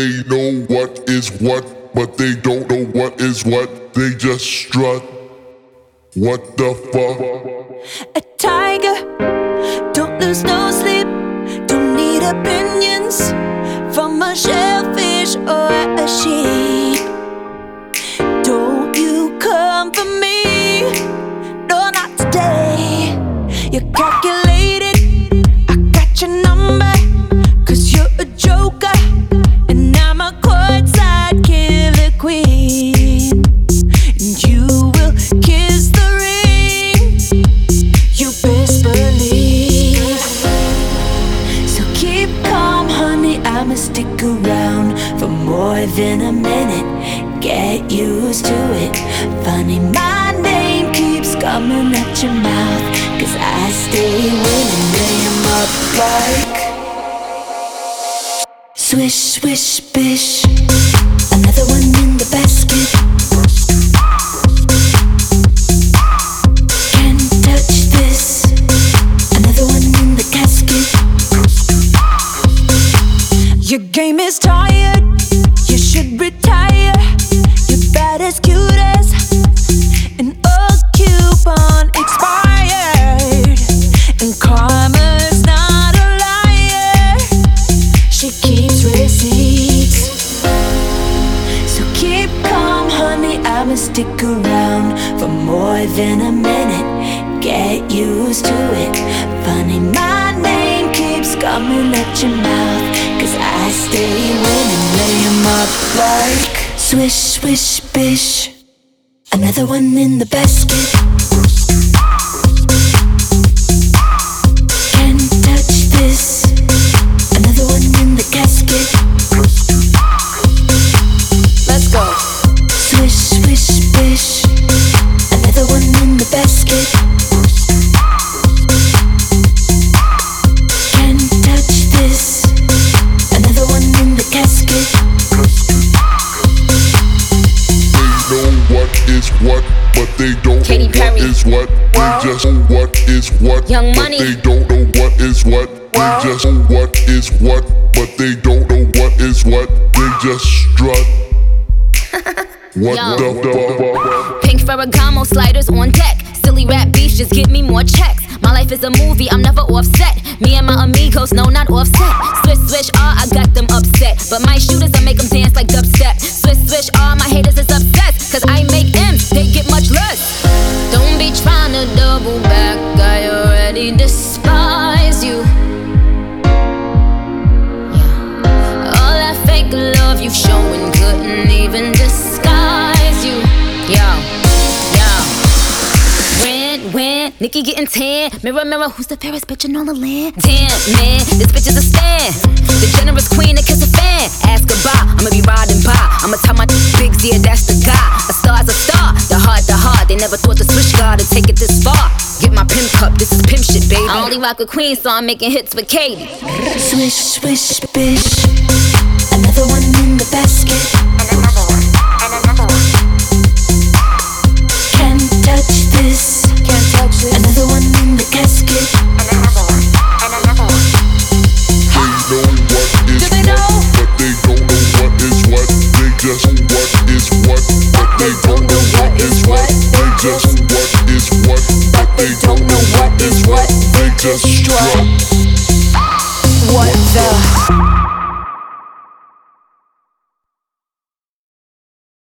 They know what is what, but they don't know what is what. They just strut. What the fuck? A tiger, don't lose no sleep. Don't need opinions from a shellfish or a sheep. Don't you come for me, no, not today. You're calculated, I got your number, 'cause you're a joker, and I'm a courtside killer queen. And you will kiss the ring, you best believe. So keep calm, honey, I'ma stick around for more than a minute. Get used to it. Funny, my name keeps coming at your mouth, 'cause I stay winning. Lay 'em up like swish, swish, bish. Another one in the basket. Can't touch this. Another one in the casket. Your game is tired, you should retire. You're bad as cute as an old coupon expired. And karma's not a liar, she keeps receipts. So keep calm, honey, I'ma stick around for more than a minute. Get used to it. Funny, my name keeps coming at your mouth, 'cause I stay winning. Lay 'em up like swish, swish, bish. Another one in the basket. Can't touch this. Another one in the casket. Let's go. Swish, swish, bish. Another one in the basket. Can't touch this. Another one in the casket. They know what is what, but they don't Katy know Perry. what is what. They just know what is what, Young but Money. they don't know what is what. They just know what is what, but they don't know what is what. They just strut. What Yo. the fuck? Pink Ferragamo sliders on deck. Silly rap beefs just give me more checks. My life is a movie, I'm never offset. Me and my amigos, no, not offset. Swish, swish, I got them upset. But my shooters, I make them dance like dubstep. Swish, swish, my haters is obsessed. 'Cause I make M's, they get much less. Don't be trying to double back, I already despise you. Yeah. All that fake love you showing couldn't even disguise you. Yo. When Nikki getting tan, mirror, mirror, who's the fairest bitch in all the land? Damn, man, this bitch is a stan. The generous queen that kiss a fan. Ask goodbye, I'ma be riding by. I'ma tell my big Z, that's the guy. A star's a star, the heart. They never thought the switch guard to take it this far. Get my pimp cup, this is pimp shit, baby. I only rock with Queen, so I'm making hits with Katy. Swish, swish, bish.